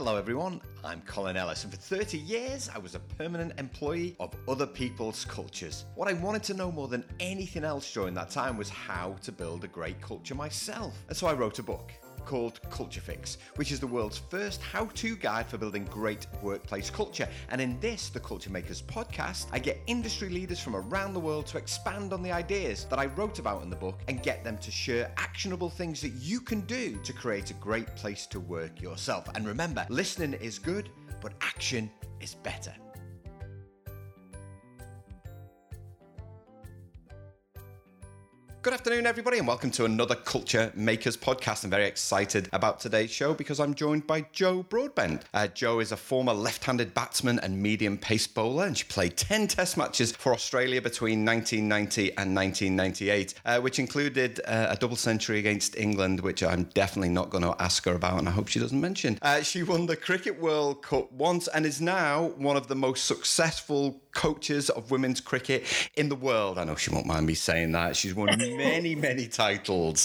Hello everyone, I'm Colin Ellis, and for 30 years I was a permanent employee of other people's cultures. What I wanted to know more than anything else during that time was how to build a great culture myself. And so I wrote a book called Culture Fix, which is the world's first how-to guide for building great workplace culture. And in this, the Culture Makers podcast, I get industry leaders from around the world to expand on the ideas that I wrote about in the book and get them to share actionable things that you can do to create a great place to work yourself. And remember, listening is good, but action is better. Good afternoon, everybody, and welcome to another Culture Makers podcast. I'm very excited about today's show because I'm joined by Jo Broadbent. Jo is a former left-handed batsman and medium-pace bowler, and she played 10 test matches for Australia between 1990 and 1998, which included a double century against England, which I'm definitely not going to ask her about, and I hope she doesn't mention. She won the Cricket World Cup once and is now one of the most successful coaches of women's cricket in the world. I know she won't mind me saying that. She's won many titles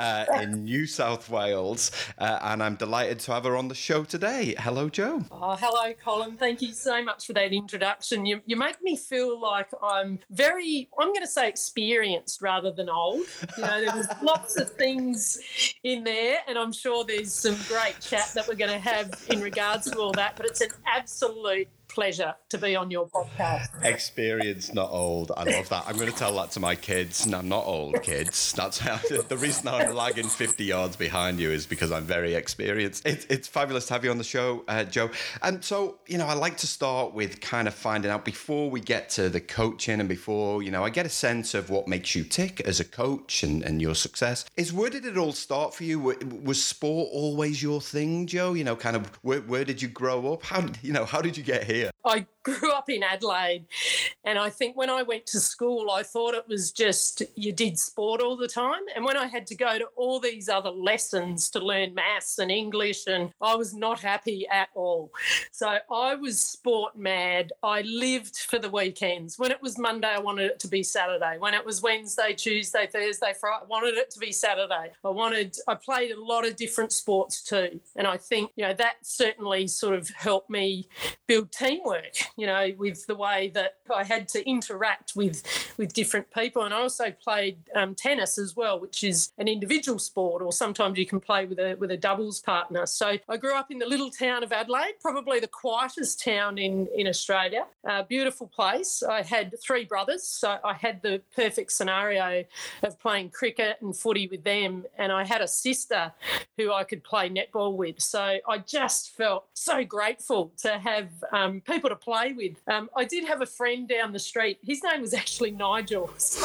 in New South Wales, and I'm delighted to have her on the show today. Hello, Jo. Oh, hello, Colin. Thank you so much for that introduction. You make me feel like I'm going to say experienced rather than old. You know, there's lots of things in there, and I'm sure there's some great chat that we're going to have in regards to all that, but it's an absolute pleasure to be on your podcast. Experienced, not old. I love that. I'm going to tell that to my kids. No, I'm not old, kids. That's how, the reason I'm lagging 50 yards behind you is because I'm very experienced. It's fabulous to have you on the show, Jo. And so, I like to start with kind of finding out before we get to the coaching and before, I get a sense of what makes you tick as a coach and your success. Where did it all start for you? Was sport always your thing, Jo? Kind of where did you grow up? How did you get here? I grew up in Adelaide, and I think when I went to school, I thought it was just you did sport all the time. And when I had to go to all these other lessons to learn maths and English, and I was not happy at all. So I was sport mad. I lived for the weekends. When it was Monday, I wanted it to be Saturday. When it was Wednesday, Tuesday, Thursday, Friday, I wanted it to be Saturday. I played a lot of different sports too. And I think, that certainly sort of helped me build teamwork, with the way that I had to interact with different people. And I also played tennis as well, which is an individual sport, or sometimes you can play with a doubles partner. So I grew up in the little town of Adelaide, probably the quietest town in Australia. Beautiful place. I had 3 brothers, so I had the perfect scenario of playing cricket and footy with them, and I had a sister who I could play netball with. So I just felt so grateful to have people to play with. I did have a friend down the street. His name was actually Nigel. So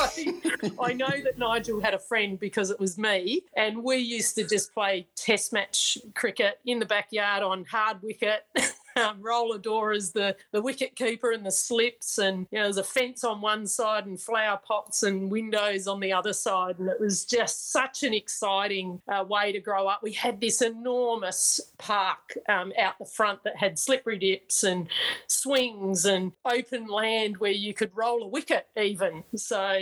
I know that Nigel had a friend because it was me, and we used to just play test match cricket in the backyard on hard wicket. Roller door as the wicket keeper and the slips, and there's a fence on one side and flower pots and windows on the other side, and it was just such an exciting way to grow up. We had this enormous park out the front that had slippery dips and swings and open land where you could roll a wicket even. So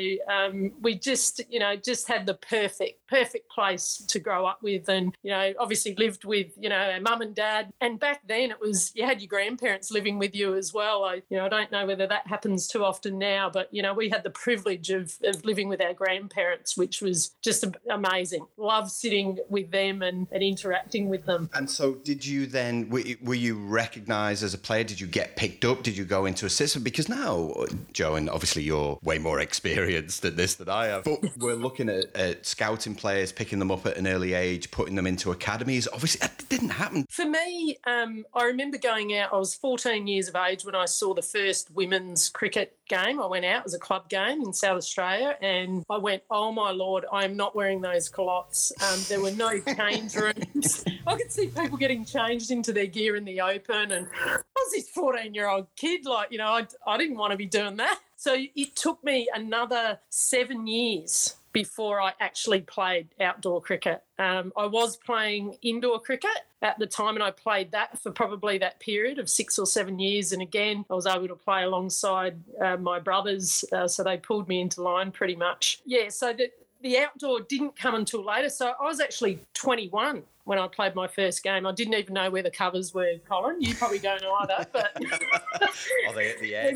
we just had the perfect place to grow up with, and obviously lived with our mum and dad. And back then it was you had your grandparents living with you as well. I don't know whether that happens too often now, but we had the privilege of living with our grandparents, which was just amazing. Loved sitting with them and interacting with them. And so did you then, were you recognised as a player? Did you get picked up? Did you go into a system? Because now, Jo, and obviously you're way more experienced at this than I am, but we're looking at scouting players, picking them up at an early age, putting them into academies. Obviously that didn't happen. For me, I remember going out. I was 14 years of age when I saw the first women's cricket game. I went out, it was a club game in South Australia, and I went, oh my Lord, I am not wearing those culottes. There were no change rooms. I could see people getting changed into their gear in the open, and I was this 14-year-old kid, I didn't want to be doing that. So it took me another 7 years before I actually played outdoor cricket. I was playing indoor cricket at the time, and I played that for probably that period of 6 or 7 years. And again, I was able to play alongside my brothers, so they pulled me into line pretty much. Yeah, so the outdoor didn't come until later. So I was actually 21 when I played my first game. I didn't even know where the covers were, Colin. You probably don't either, but Are they at the edge?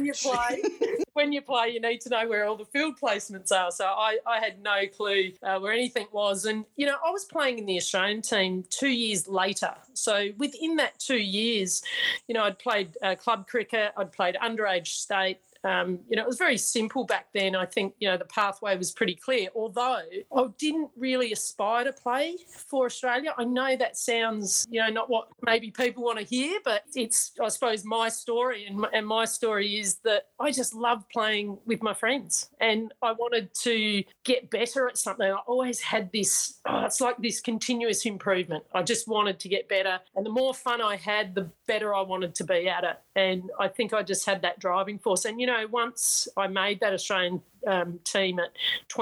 when you play, you need to know where all the field placements are. So I had no clue where anything was. And, I was playing in the Australian team 2 years later. So within that 2 years, I'd played club cricket, I'd played underage state. It was very simple back then. I think, the pathway was pretty clear, although I didn't really aspire to play for Australia. I know that sounds, not what maybe people want to hear, but it's, I suppose, my story. And my story is that I just loved playing with my friends and I wanted to get better at something. I always had this, it's like this continuous improvement. I just wanted to get better. And the more fun I had, the better I wanted to be at it. And I think I just had that driving force. And, once I made that Australian team at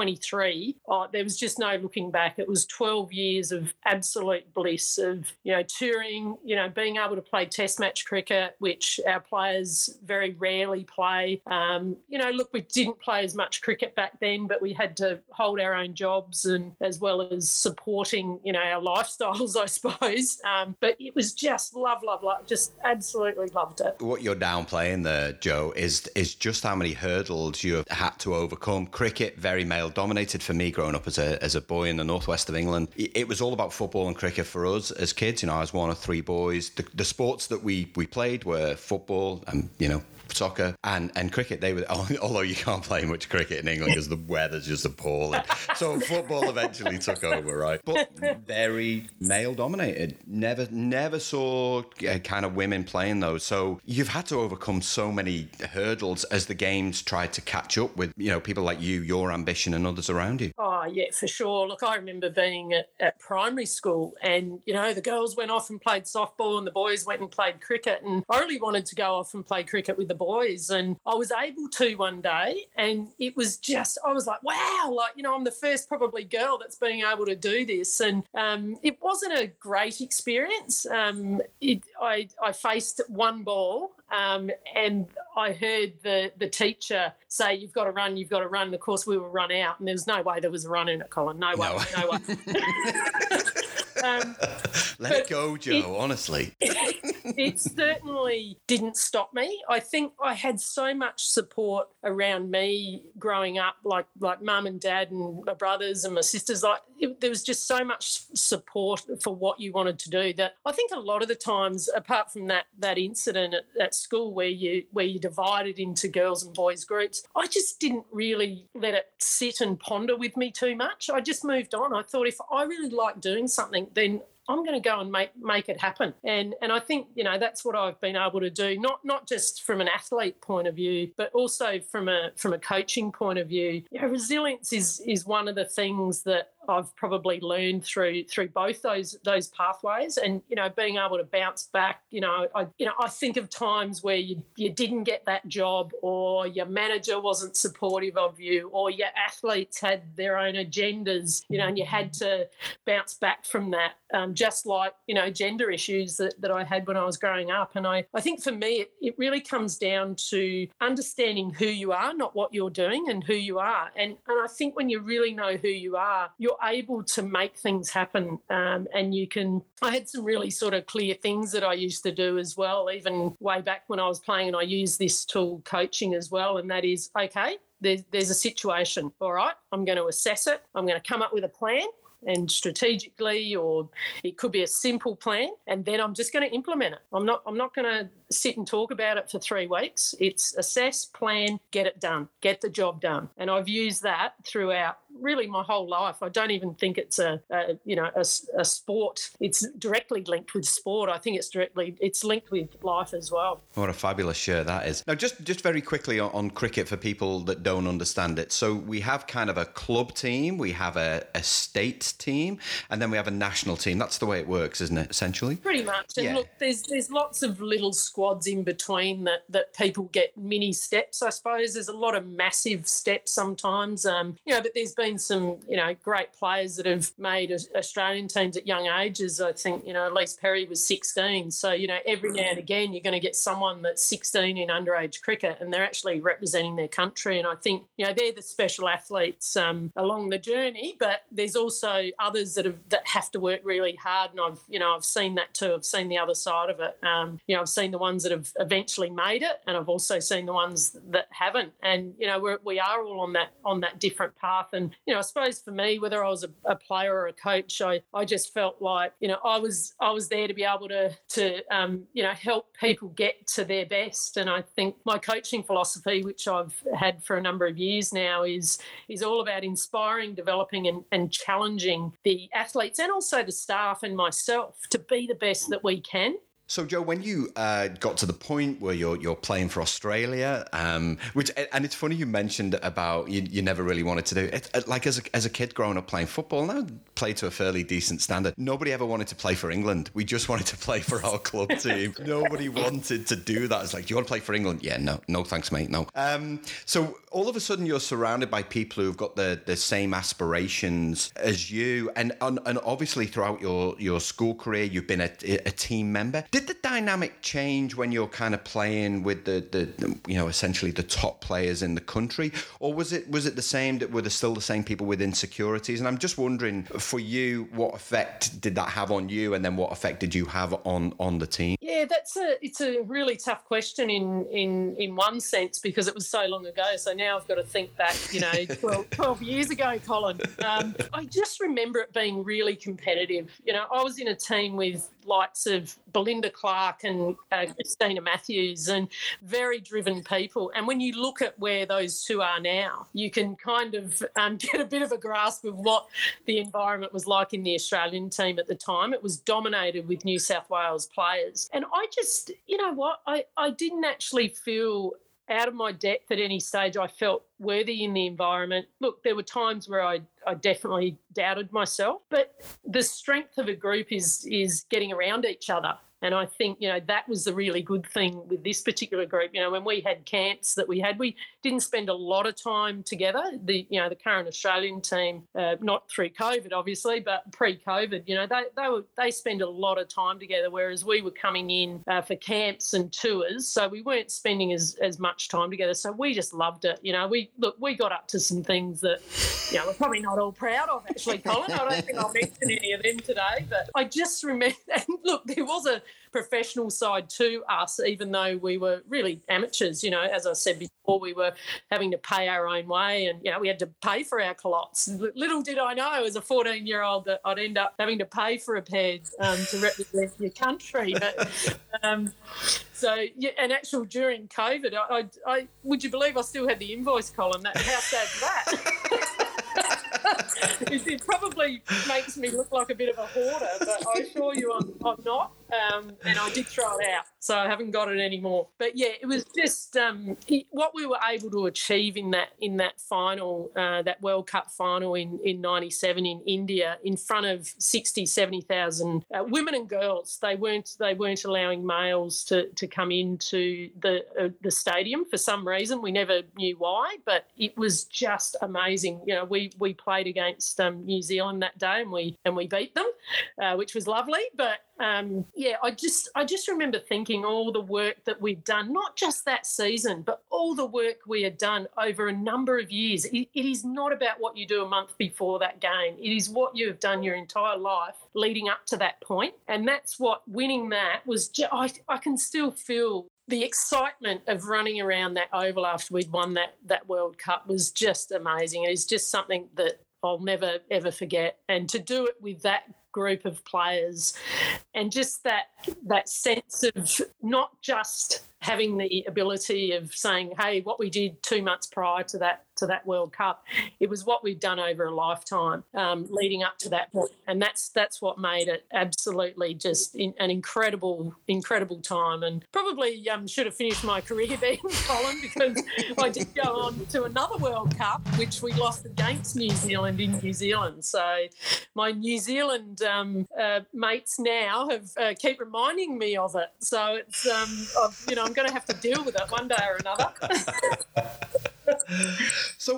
23, there was just no looking back. It was 12 years of absolute bliss of, touring, being able to play test match cricket, which our players very rarely play. Look, we didn't play as much cricket back then, but we had to hold our own jobs and as well as supporting, our lifestyles, I suppose. But it was just love, just absolutely loved it. What you're downplaying there, Joe, is just how many hurdles you have had to overcome. Cricket, very male dominated for me growing up as a boy in the northwest of England. It was all about football and cricket for us as kids. I was one of three boys. The sports that we played were football and, soccer and cricket. They were, although you can't play much cricket in England because the weather's just appalling. So football eventually took over, right? But very male dominated. Never saw kind of women playing those. So you've had to overcome so many hurdles as the games tried to catch up with, people like you, your ambition and others around you. Oh, yeah, for sure. Look, I remember being at primary school and, the girls went off and played softball and the boys went and played cricket. And I really wanted to go off and play cricket with the boys. And I was able to one day. And it was just, I was like, wow, I'm the first probably girl that's being able to do this. And it wasn't a great experience. I faced one ball. And I heard the teacher say, you've got to run. And, of course, we were run out. And there was no way there was a run in it, Colin. No way. Let it go, Joe, honestly. It certainly didn't stop me. I think I had so much support around me growing up, like mum and dad and my brothers and my sisters. There was just so much support for what you wanted to do that I think a lot of the times, apart from that incident at school where you divided into girls and boys groups, I just didn't really let it sit and ponder with me too much. I just moved on. I thought if I really like doing something, then I'm going to go and make it happen. And I think, that's what I've been able to do, not just from an athlete point of view, but also from a coaching point of view. Resilience is one of the things that I've probably learned through both those pathways, and being able to bounce back. I think of times where you didn't get that job, or your manager wasn't supportive of you, or your athletes had their own agendas, and you had to bounce back from that. Just like gender issues that I had when I was growing up, and I think for me it really comes down to understanding who you are, not what you're doing, and who you are. And I think when you really know who you are, you're able to make things happen, and you can. I had some really sort of clear things that I used to do as well, even way back when I was playing, and I use this tool, coaching, as well, and that is, okay, there's a situation, all right, I'm going to assess it, I'm going to come up with a plan, and strategically, or it could be a simple plan, and then I'm just going to implement it. I'm not going to sit and talk about it for 3 weeks. It's assess, plan, get it done, get the job done. And I've used that throughout really my whole life. I don't even think it's a sport. It's directly linked with sport. I think it's linked with life as well. What a fabulous shirt that is. Now, just very quickly on cricket for people that don't understand it. So we have kind of a club team, we have a state team, and then we have a national team. That's the way it works, isn't it, essentially? Pretty much. And look, there's lots of little squads in between that people get mini steps, I suppose. There's a lot of massive steps sometimes, but there's been been some, great players that have made Australian teams at young ages. I think, Elise Perry was 16. So, every now and again you're going to get someone that's 16 in underage cricket and they're actually representing their country. And I think, they're the special athletes along the journey, but there's also others that have to work really hard. And I've seen that too. I've seen the other side of it. I've seen the ones that have eventually made it, and I've also seen the ones that haven't. And, we are all on that different path. And, I suppose for me, whether I was a player or a coach, I just felt like, I was there to be able to help people get to their best. And I think my coaching philosophy, which I've had for a number of years now, is all about inspiring, developing and challenging the athletes and also the staff and myself to be the best that we can. So, Joe, when you got to the point where you're playing for Australia, and it's funny you mentioned about you never really wanted to do it. Like as a kid growing up playing football, and I played to a fairly decent standard. Nobody ever wanted to play for England. We just wanted to play for our club team. Nobody wanted to do that. It's like, do you want to play for England? Yeah, no, thanks, mate, no. So all of a sudden you're surrounded by people who've got the same aspirations as you, and obviously throughout your school career you've been a team member. Did the dynamic change when you're kind of playing with the essentially the top players in the country, or was it the same? Were there still the same people with insecurities? And I'm just wondering, for you, what effect did that have on you, and then what effect did you have on the team? Yeah, it's a really tough question in one sense, because it was so long ago. So now I've got to think back, 12 years ago, Colin. I just remember it being really competitive. I was in a team with likes of Belinda Clark and Christina Matthews, and very driven people. And when you look at where those two are now, you can kind of get a bit of a grasp of what the environment was like in the Australian team at the time. It was dominated with New South Wales players. And I just, I didn't actually feel out of my depth at any stage. I felt worthy in the environment. Look, there were times where I definitely doubted myself, but the strength of a group is getting around each other. And I think, that was the really good thing with this particular group. When we had camps that we didn't spend a lot of time together. The current Australian team, not through COVID, obviously, but pre-COVID, they spend a lot of time together, whereas we were coming in for camps and tours. So we weren't spending as much time together. So we just loved it. We got up to some things that, we're probably not all proud of, actually, Colin. I don't think I'll mention any of them today, but I just remember, and look, there was a professional side to us, even though we were really amateurs. As I said before, we were having to pay our own way, and we had to pay for our culottes. Little did I know as a 14-year-old that I'd end up having to pay for a pair to represent your country. But and actually during COVID, I would you believe I still had the invoice, Colin? How sad's that? It probably makes me look like a bit of a hoarder, but I assure you I'm not. And I did throw it out, so I haven't got it anymore. But yeah, it was just what we were able to achieve in that final, that World Cup final in '97 in India, in front of 60,000, 70,000 women and girls. They weren't allowing males to come into the stadium for some reason. We never knew why, but it was just amazing. We played against New Zealand that day, and we beat them, which was lovely. But I just remember thinking all the work that we'd done, not just that season, but all the work we had done over a number of years. It is not about what you do a month before that game. It is what you have done your entire life leading up to that point. And that's what winning that was. I can still feel the excitement of running around that oval after we'd won that World Cup was just amazing. It is just something that I'll never, ever forget. And to do it with that group of players, and just that sense of not just having the ability of saying, hey, what we did 2 months prior to that World Cup, it was what we'd done over a lifetime leading up to that point. And that's what made it absolutely just an incredible time. And probably should have finished my career then, Colin, because I did go on to another World Cup, which we lost against New Zealand in New Zealand. So my New Zealand mates now have keep reminding me of it. So it's I'm going to have to deal with it one day or another. So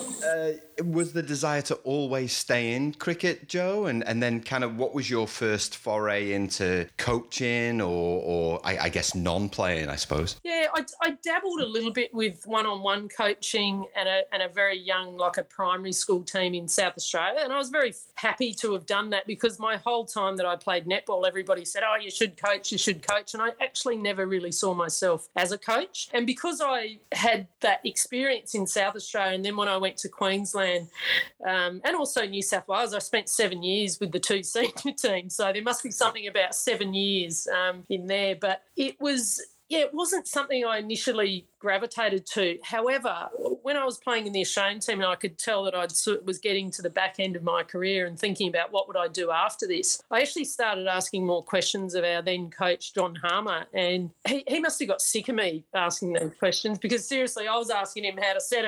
was the desire to always stay in cricket, Joe? And then kind of what was your first foray into coaching or I guess non-playing, I suppose? Yeah, I dabbled a little bit with one-on-one coaching and a very young, like a primary school team in South Australia. And I was very happy to have done that because my whole time that I played netball, everybody said, oh, you should coach. And I actually never really saw myself as a coach. And because I had that experience in South Australia, and then when I went to Queensland and also New South Wales, I spent 7 years with the two senior teams. So there must be something about 7 years in there. But it wasn't something I initially gravitated to. However, when I was playing in the Australian team, and I could tell that I was getting to the back end of my career and thinking about what would I do after this, I actually started asking more questions of our then coach, John Harmer, and he must have got sick of me asking those questions because seriously, I was asking him how to set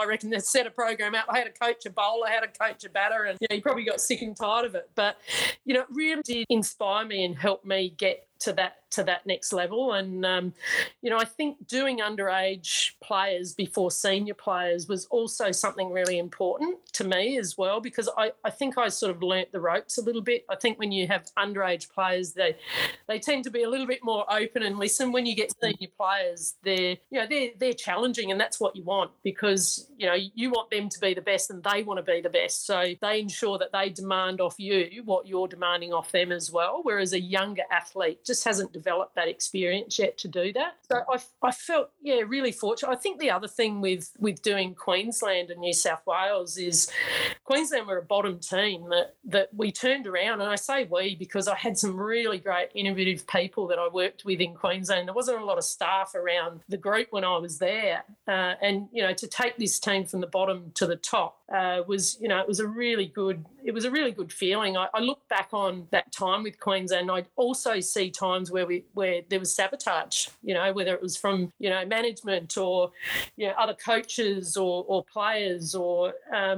a program out, how to coach a bowler, how to coach a batter, and he probably got sick and tired of it. But, it really did inspire me and help me get to that next level. And, I think doing underage players before senior players was also something really important to me as well, because I think I sort of learnt the ropes a little bit. I think when you have underage players, they tend to be a little bit more open and listen. When you get senior players, they're challenging, and that's what you want because, you want them to be the best and they want to be the best. So they ensure that they demand off you what you're demanding off them as well, whereas a younger athlete just hasn't developed that experience yet to do that. So I felt, really fortunate. I think the other thing with doing Queensland and New South Wales is Queensland were a bottom team that we turned around, and I say we because I had some really great innovative people that I worked with in Queensland. There wasn't a lot of staff around the group when I was there, and to take this team from the bottom to the top was a really good feeling. I look back on that time with Queensland. I also see times where there was sabotage, whether it was from management or other coaches or players or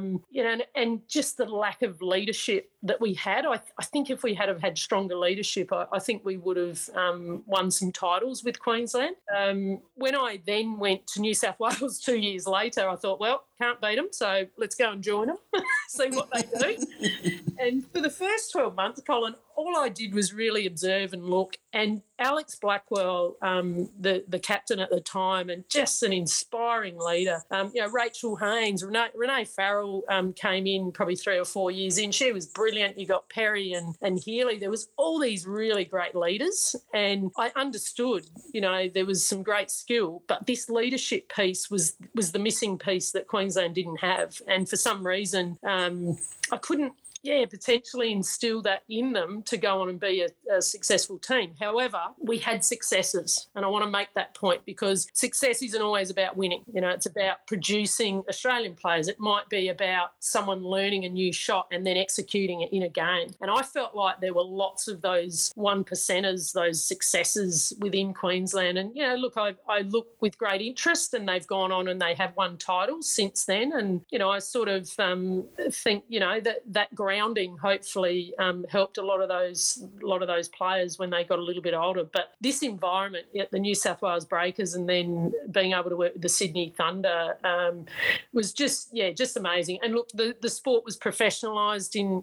and just the lack of leadership that we had. I think if we had have had stronger leadership, I think we would have won some titles with Queensland. When I then went to New South Wales 2 years later, I thought, well, can't beat them, so let's go and join them, see what they do. And for the first 12 months, Colin, all I did was really observe and look. And Alex Blackwell, the captain at the time, and just an inspiring leader. Rachel Haynes, Renee Farrell came in probably 3 or 4 years in. She was brilliant. You got Perry and Healy. There was all these really great leaders, and I understood, there was some great skill, but this leadership piece was the missing piece that Queensland didn't have. And for some reason, I couldn't potentially instill that in them to go on and be a successful team. However, we had successes, and I want to make that point because success isn't always about winning. It's about producing Australian players. It might be about someone learning a new shot and then executing it in a game. And I felt like there were lots of those 1%ers, those successes within Queensland. And, I look with great interest, and they've gone on and they have won titles since then. And, I sort of think, that grounding hopefully helped a lot of those players when they got a little bit older. But this environment at the New South Wales Breakers and then being able to work with the Sydney Thunder was just amazing. And look, the sport was professionalised in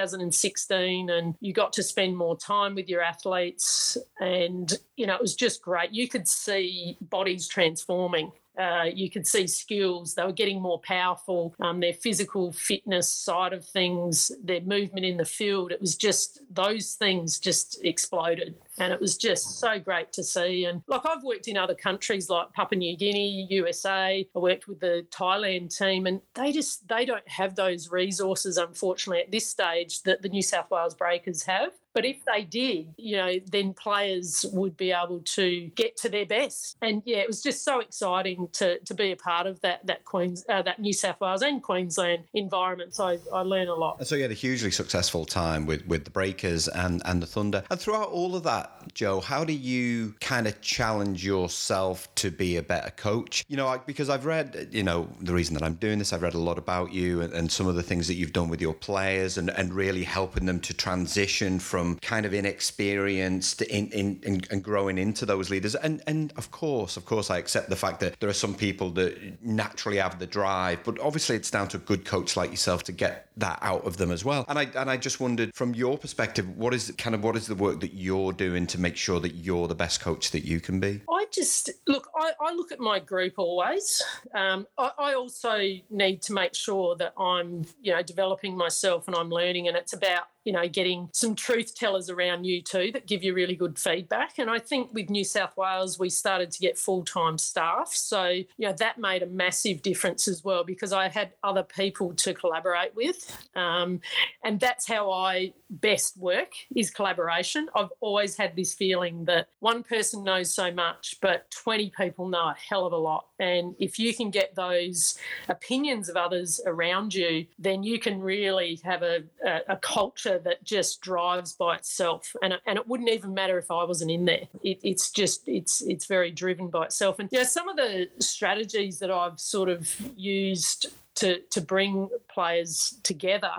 2016, and you got to spend more time with your athletes, and it was just great. You could see bodies transforming. You could see skills. They were getting more powerful, their physical fitness side of things, their movement in the field. It was just those things just exploded. And it was just so great to see. And I've worked in other countries like Papua New Guinea, USA. I worked with the Thailand team, and they don't have those resources, unfortunately, at this stage that the New South Wales Breakers have. But if they did, then players would be able to get to their best. And it was just so exciting to be a part of that New South Wales and Queensland environment. So I learned a lot. And so you had a hugely successful time with the Breakers and the Thunder. And throughout all of that Joe, how do you kind of challenge yourself to be a better coach? Because I've read, the reason that I'm doing this, I've read a lot about you and some of the things that you've done with your players and really helping them to transition from kind of inexperienced and growing into those leaders. And of course, I accept the fact that there are some people that naturally have the drive, but obviously it's down to a good coach like yourself to get that out of them as well. And I just wondered, from your perspective, what is the work that you're doing to make sure that you're the best coach that you can be? I look at my group always. I also need to make sure that I'm, developing myself and I'm learning, and it's about, getting some truth tellers around you too that give you really good feedback. And I think with New South Wales, we started to get full-time staff. So, that made a massive difference as well, because I had other people to collaborate with. And that's how I best work, is collaboration. I've always had this feeling that one person knows so much, but 20 people know a hell of a lot. And if you can get those opinions of others around you, then you can really have a culture that just drives by itself. And it wouldn't even matter if I wasn't in there. It's very driven by itself. And some of the strategies that I've sort of used to bring players together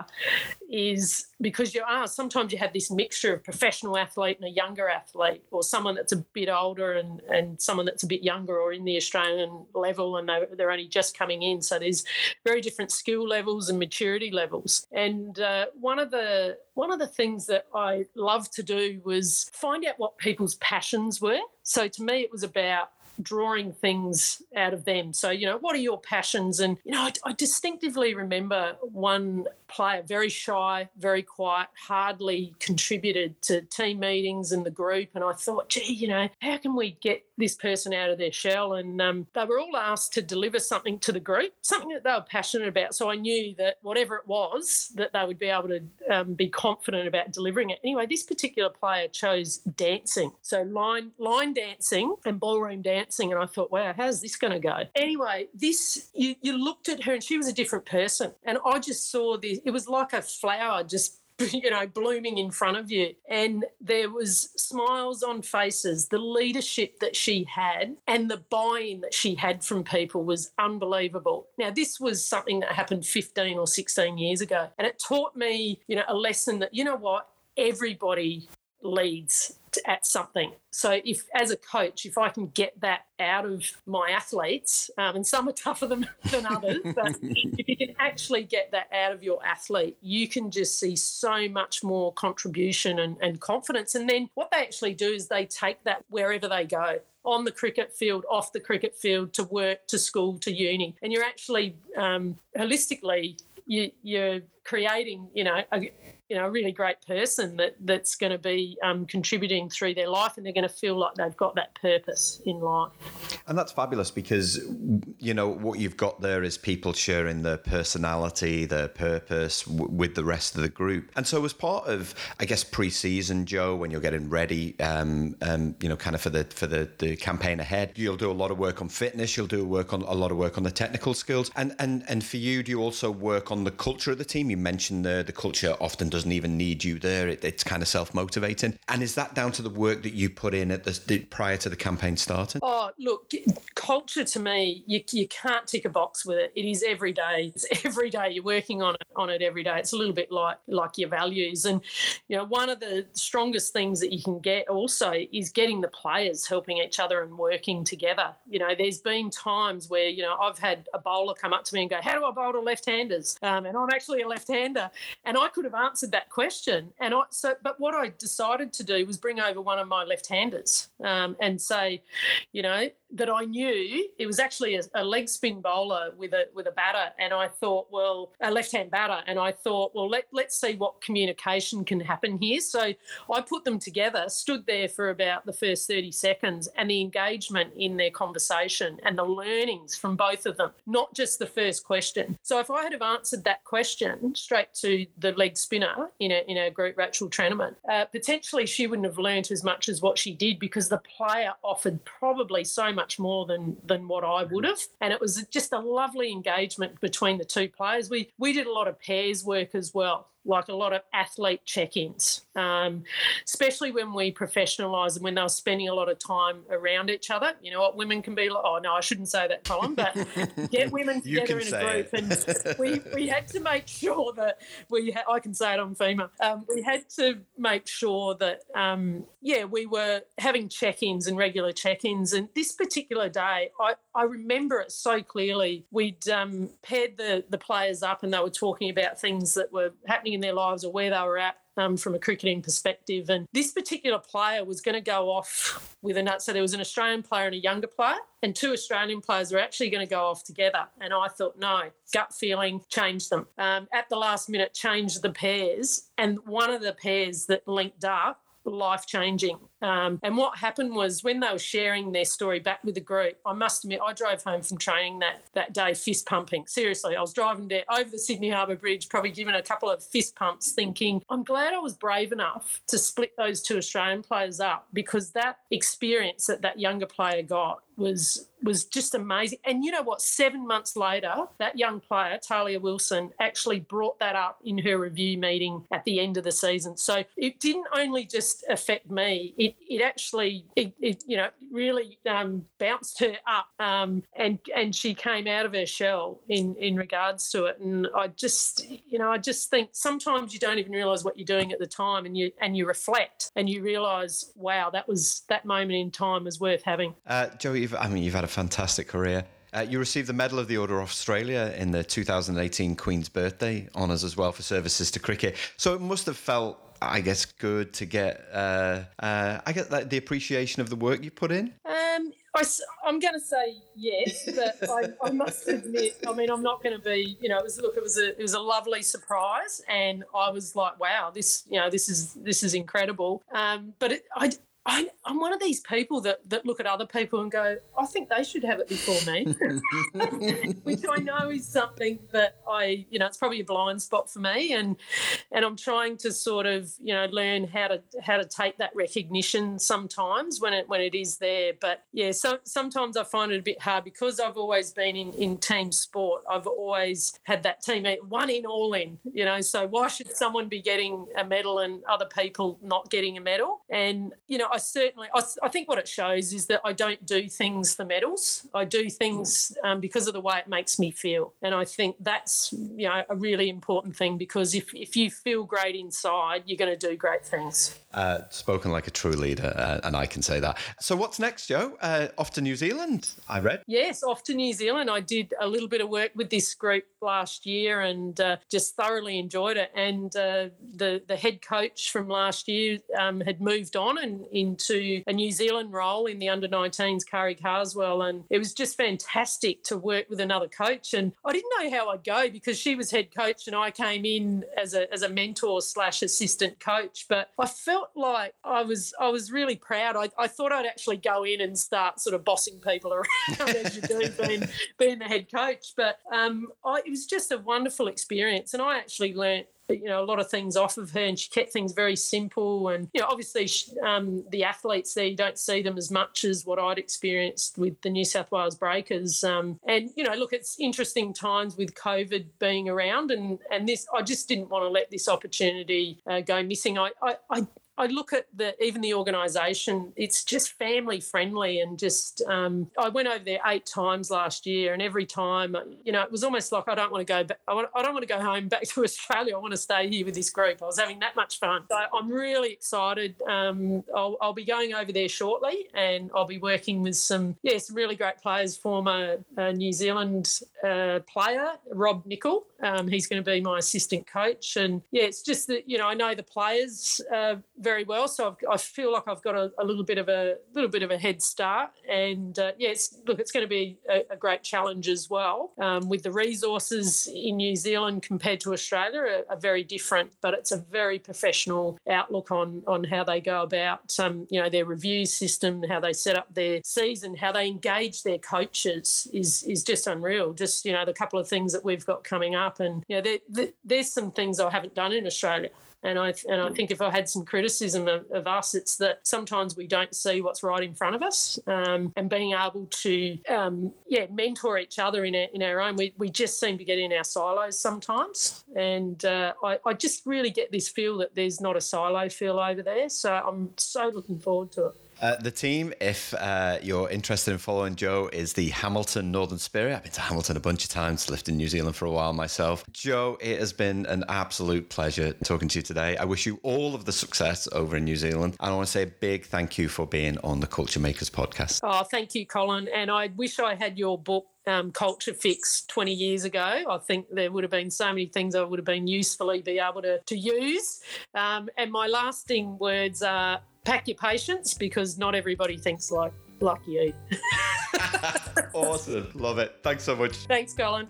is because sometimes you have this mixture of professional athlete and a younger athlete, or someone that's a bit older and someone that's a bit younger, or in the Australian level and they're only just coming in. So there's very different skill levels and maturity levels. And one of the things that I loved to do was find out what people's passions were. So to me, it was about drawing things out of them. So, what are your passions? And, I distinctively remember one player, very shy, very quiet, hardly contributed to team meetings and the group. And I thought, gee, how can we get this person out of their shell? And they were all asked to deliver something to the group, something that they were passionate about. So I knew that whatever it was, that they would be able to be confident about delivering it. Anyway, this particular player chose dancing. So line dancing and ballroom dancing. And I thought, wow, how's this going to go? Anyway, you looked at her and she was a different person. And I just saw this. It was like a flower just blooming in front of you. And there was smiles on faces. The leadership that she had and the buy-in that she had from people was unbelievable. Now, this was something that happened 15 or 16 years ago. And it taught me, a lesson that, everybody leads at something. So if, as a coach, if I can get that out of my athletes, and some are tougher than others, but if you can actually get that out of your athlete, you can just see so much more contribution and confidence. And then what they actually do is they take that wherever they go, on the cricket field, off the cricket field, to work, to school, to uni. And you're actually, holistically, you're creating, a really great person that's going to be contributing through their life, and they're going to feel like they've got that purpose in life. And that's fabulous because, what you've got there is people sharing their personality, their purpose with the rest of the group. And so as part of, I guess, pre-season, Joe, when you're getting ready, kind of for the campaign ahead, you'll do a lot of work on fitness, you'll do a lot of work on the technical skills. And for you, do you also work on the culture of the team? You mentioned the culture often doesn't even need you there. It's kind of self-motivating. And is that down to the work that you put in prior to the campaign starting? Oh, look, culture to me, you can't tick a box with it. It is every day. It's every day. You're working on it every day. It's a little bit like your values. And, one of the strongest things that you can get also is getting the players helping each other and working together. There's been times where, I've had a bowler come up to me and go, how do I bowl to left-handers? And I'm actually a left-hander. And I could have answered that question. But what I decided to do was bring over one of my left-handers and say, that I knew it was actually a leg spin bowler with a batter. And I thought, well, a left-hand batter. And I thought, well, let's see what communication can happen here. So I put them together, stood there for about the first 30 seconds, and the engagement in their conversation and the learnings from both of them, not just the first question. So if I had have answered that question straight to the leg spinner in a group Rachel tournament, potentially she wouldn't have learnt as much as what she did, because the player offered probably so much more than what I would have. And it was just a lovely engagement between the two players. We did a lot of pairs work as well. like a lot of athlete check-ins, especially when we professionalise and when they were spending a lot of time around each other. You know what women can be like? Oh, no, I shouldn't say that, Colin, but get women together in a group. And we had to make sure that I can say it, I'm female. We had to make sure that, we were having check-ins and regular check-ins. And this particular day, I remember it so clearly. We'd paired the players up and they were talking about things that were happening in their lives or where they were at from a cricketing perspective. And this particular player was going to go off with a nut. So there was an Australian player and a younger player, and 2 Australian players were actually going to go off together. And I thought, no, gut feeling, change them. At the last minute, changed the pairs. And one of the pairs that linked up, life-changing. And what happened was when they were sharing their story back with the group, I must admit, I drove home from training that day fist pumping. Seriously, I was driving there over the Sydney Harbour Bridge, probably giving a couple of fist pumps, thinking, I'm glad I was brave enough to split those 2 Australian players up, because that experience that younger player got was just amazing. And you know what? 7 months later, that young player, Talia Wilson, actually brought that up in her review meeting at the end of the season. So it didn't only just affect me, it actually really bounced her up, and she came out of her shell in regards to it. And I just think sometimes you don't even realise what you're doing at the time, and you reflect and you realise, wow, that moment in time was worth having. Joey, you've had a fantastic career. You received the Medal of the Order of Australia in the 2018 Queen's Birthday honours as well for services to cricket. So it must have felt, I guess, good to get, the appreciation of the work you put in. I'm going to say yes, but I must admit, I'm not going to be, it was a lovely surprise, and I was like, wow, this is incredible. But I'm one of these people that look at other people and go, I think they should have it before me, which I know is something that it's probably a blind spot for me, and I'm trying to sort of, learn how to take that recognition sometimes when it is there. But yeah, so sometimes I find it a bit hard because I've always been in team sport. I've always had that team one in, all in, so why should someone be getting a medal and other people not getting a medal? And, I think what it shows is that I don't do things for medals. I do things because of the way it makes me feel. And I think that's, a really important thing, because if you feel great inside, you're going to do great things. Spoken like a true leader, and I can say that. So what's next, Jo? Off to New Zealand, I read. Yes, off to New Zealand. I did a little bit of work with this group last year and just thoroughly enjoyed it. And the head coach from last year had moved on and into a New Zealand role in the under-19s, Kari Carswell, and it was just fantastic to work with another coach. And I didn't know how I'd go because she was head coach and I came in as a mentor / assistant coach. But I felt like I was really proud. I thought I'd actually go in and start sort of bossing people around as you do being the head coach. But it was just a wonderful experience, and I actually learnt a lot of things off of her, and she kept things very simple. And obviously the athletes there, you don't see them as much as what I'd experienced with the New South Wales Breakers. And look, it's interesting times with COVID being around, and this, I just didn't want to let this opportunity go missing. I look at even the organisation, it's just family friendly, and just I went over there 8 times last year, and every time, it was almost like I don't want to go back. I don't want to go home back to Australia. I want to stay here with this group. I was having that much fun. So I'm really excited. I'll be going over there shortly, and I'll be working with some really great players. Former New Zealand player Rob Nichol. He's going to be my assistant coach, and it's just that I know the players very well, so I feel like I've got a little bit of a head start, and it's going to be a great challenge as well. With the resources in New Zealand compared to Australia are very different, but it's a very professional outlook on how they go about their review system, how they set up their season, how they engage their coaches is just unreal. Just the couple of things that we've got coming up, and there's some things I haven't done in Australia. And I think if I had some criticism of us, it's that sometimes we don't see what's right in front of us, and being able to mentor each other in our own. We just seem to get in our silos sometimes, and I just really get this feel that there's not a silo feel over there. So I'm so looking forward to it. The team, if you're interested in following Joe, is the Hamilton Northern Spirit. I've been to Hamilton a bunch of times, lived in New Zealand for a while myself. Joe, it has been an absolute pleasure talking to you today. I wish you all of the success over in New Zealand. And I want to say a big thank you for being on the Culture Makers podcast. Oh, thank you, Colin. And I wish I had your book, Culture Fix, 20 years ago. I think there would have been so many things I would have been usefully be able to use. And my lasting words are, pack your patience, because not everybody thinks like you. Awesome. Love it. Thanks so much. Thanks, Colin.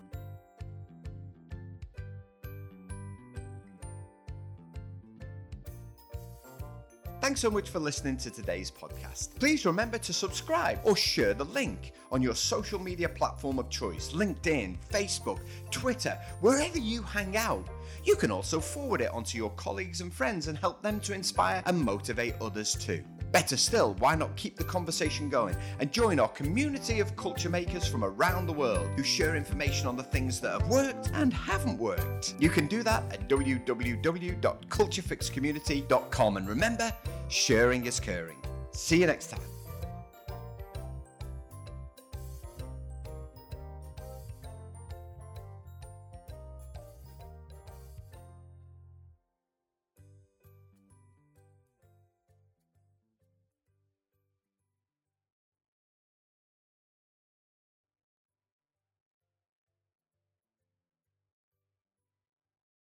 Thanks so much for listening to today's podcast. Please remember to subscribe or share the link on your social media platform of choice, LinkedIn, Facebook, Twitter, wherever you hang out. You can also forward it onto your colleagues and friends and help them to inspire and motivate others too. Better still, why not keep the conversation going and join our community of culture makers from around the world who share information on the things that have worked and haven't worked. You can do that at www.culturefixcommunity.com, and remember, sharing is caring. See you next time.